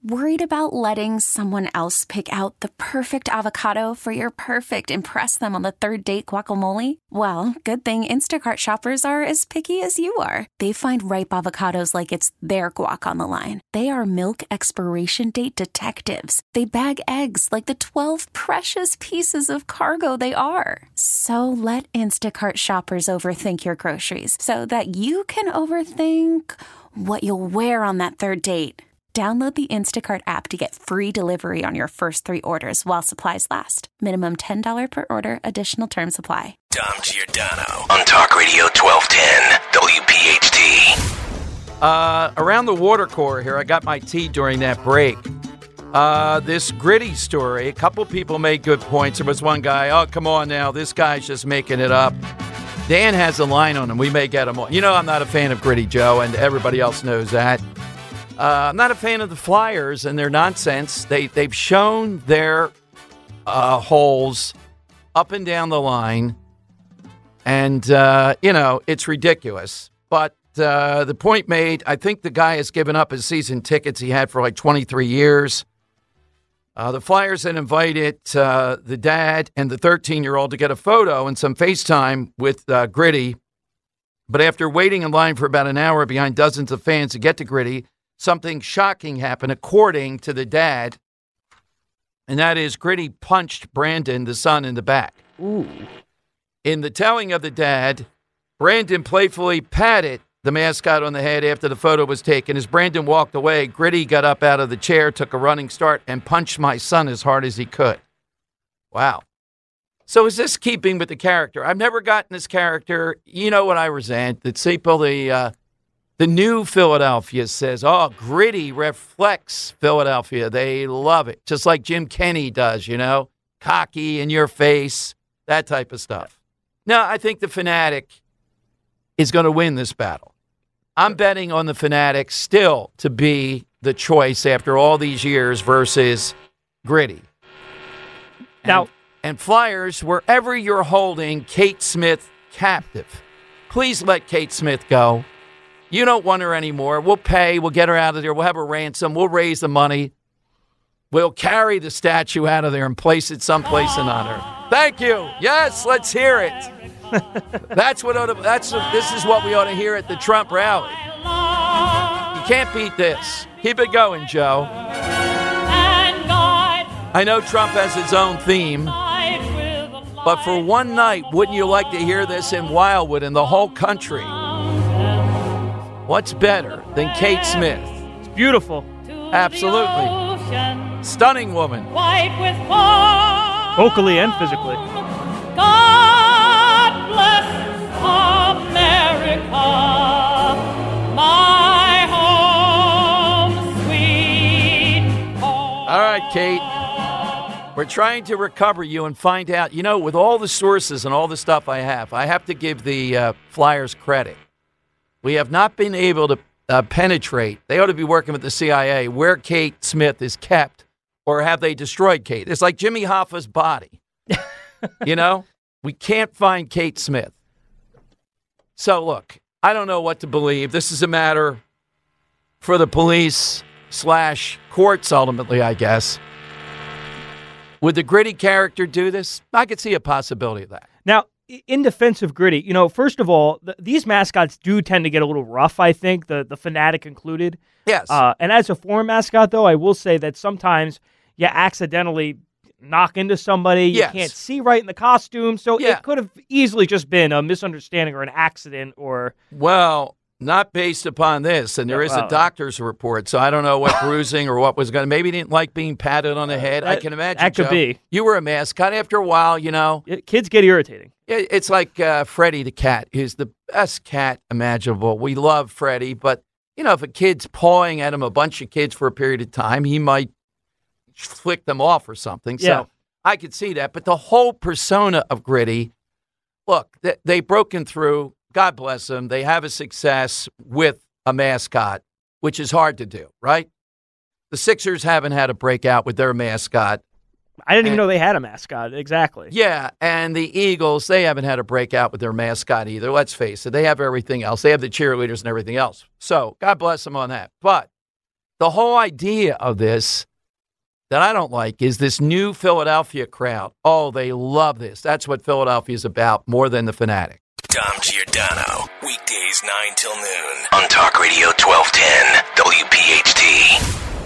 Worried about letting someone else pick out the perfect avocado for your perfect impress them on the third date guacamole? Well, good thing Instacart shoppers are as picky as you are. They find ripe avocados like it's their guac on the line. They are milk expiration date detectives. They bag eggs like the 12 precious pieces of cargo they are. So let Instacart shoppers overthink your groceries so that you can overthink what you'll wear on that third date. Download the Instacart app to get free delivery on your first 3 orders while supplies last. Minimum $10 per order. Additional terms apply. Dom Giordano on Talk Radio 1210 WPHT. Around the water cooler here, I got my tea during that break. This Gritty story, a couple people made good points. There was one guy, oh, come on now, this guy's just making it up. Dan has a line on him. We may get him on. You know I'm not a fan of Gritty Joe, and everybody else knows that. I'm not a fan of the Flyers and their nonsense. They've shown their holes up and down the line, and, it's ridiculous. But the point made, I think the guy has given up his season tickets he had for like 23 years. The Flyers had invited the dad and the 13-year-old to get a photo and some FaceTime with Gritty. But after waiting in line for about an hour behind dozens of fans to get to Gritty, something shocking happened, according to the dad, and that is Gritty punched Brandon, the son, in the back. Ooh. In the telling of the dad, Brandon playfully patted the mascot on the head after the photo was taken. As Brandon walked away, Gritty got up out of the chair, took a running start, and punched my son as hard as he could. Wow. So is this keeping with the character? I've never gotten this character. You know what I resent? That people, the new Philadelphia says, oh, Gritty reflects Philadelphia. They love it. Just like Jim Kenney does, cocky in your face, that type of stuff. No, I think the Fanatic is going to win this battle. I'm betting on the Fanatic still to be the choice after all these years versus Gritty. And Flyers, wherever you're holding Kate Smith captive, please let Kate Smith go. You don't want her anymore. We'll pay. We'll get her out of there. We'll have a ransom. We'll raise the money. We'll carry the statue out of there and place it someplace in honor. Thank you. Yes, let's hear it. This is what we ought to hear at the Trump rally. You can't beat this. Keep it going, Joe. I know Trump has his own theme, but for one night, wouldn't you like to hear this in Wildwood and the whole country? What's better than Kate Smith? It's beautiful. Absolutely. Stunning woman. Vocally and physically. God bless America, my home, sweet home. All right, Kate. We're trying to recover you and find out, with all the sources and all the stuff I have to give the Flyers credit. We have not been able to penetrate. They ought to be working with the CIA where Kate Smith is kept, or have they destroyed Kate? It's like Jimmy Hoffa's body. We can't find Kate Smith. So, look, I don't know what to believe. This is a matter for the police / courts, ultimately, I guess. Would the Gritty character do this? I could see a possibility of that. Now, in defense of Gritty, first of all, these mascots do tend to get a little rough, I think, the Fanatic included. Yes. And as a former mascot, though, I will say that sometimes you accidentally knock into somebody. You can't see right in the costume. So it could have easily just been a misunderstanding or an accident or... Well, not based upon this. And there is a doctor's report, so I don't know what bruising or what was going to... Maybe he didn't like being patted on the head. I can imagine, that could Joe, be. You were a mascot. After a while, Kids get irritating. It's like Freddie the cat, who's the best cat imaginable. We love Freddie, but, if a kid's pawing at him, a bunch of kids for a period of time, he might flick them off or something. So I could see that. But the whole persona of Gritty, look, they've broken through. God bless them. They have a success with a mascot, which is hard to do, right? The Sixers haven't had a breakout with their mascot. I didn't even know they had a mascot. Exactly. Yeah, and the Eagles, they haven't had a breakout with their mascot either. Let's face it. They have everything else. They have the cheerleaders and everything else. So God bless them on that. But the whole idea of this that I don't like is this new Philadelphia crowd. Oh, they love this. That's what Philadelphia is about more than the Fanatic. Dom Giordano, weekdays 9 till noon on Talk Radio 1210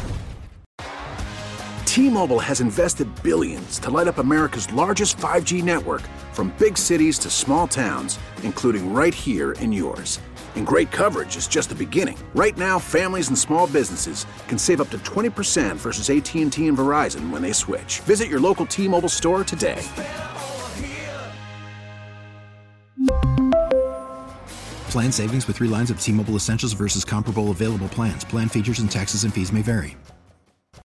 WPHT. T-Mobile has invested billions to light up America's largest 5G network, from big cities to small towns, including right here in yours. And great coverage is just the beginning. Right now, families and small businesses can save up to 20% versus AT&T and Verizon when they switch. Visit your local T-Mobile store today. Plan savings with 3 lines of T-Mobile Essentials versus comparable available plans. Plan features and taxes and fees may vary.